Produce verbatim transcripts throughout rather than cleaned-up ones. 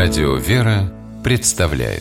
Радио «Вера» представляет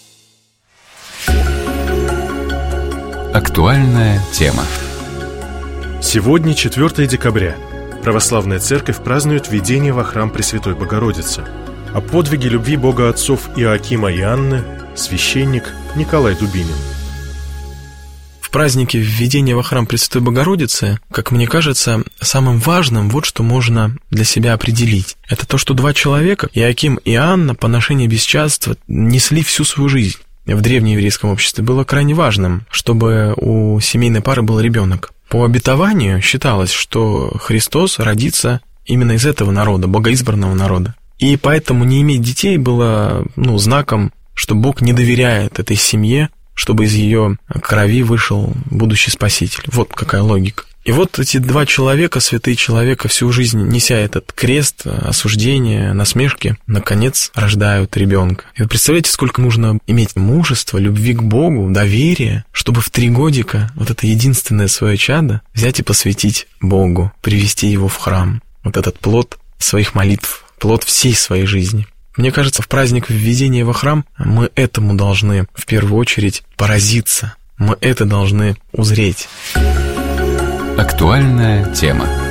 актуальная тема. Сегодня четвёртое декабря. Православная Церковь празднует введение во храм Пресвятой Богородицы. О подвиге любви Бога отцов Иоакима и Анны священник Николай Дубинин. В празднике введения во храм Пресвятой Богородицы, как мне кажется, самым важным вот что можно для себя определить. Это то, что два человека, Иоаким и Анна, по ношению бесчадства несли всю свою жизнь. В древнееврейском обществе было крайне важным, чтобы у семейной пары был ребенок. По обетованию считалось, что Христос родится именно из этого народа, богоизбранного народа. И поэтому не иметь детей было ну, знаком, что Бог не доверяет этой семье, чтобы из ее крови вышел будущий Спаситель. Вот какая логика. И вот эти два человека, святые человека, всю жизнь неся этот крест, осуждение, насмешки, наконец рождают ребенка. И вы представляете, сколько нужно иметь мужества, любви к Богу, доверия, чтобы в три годика вот это единственное свое чадо взять и посвятить Богу, привести его в храм. Вот этот плод своих молитв, плод всей своей жизни. Мне кажется, в праздник введения во храм мы этому должны в первую очередь поразиться. Мы это должны узреть. Актуальная тема.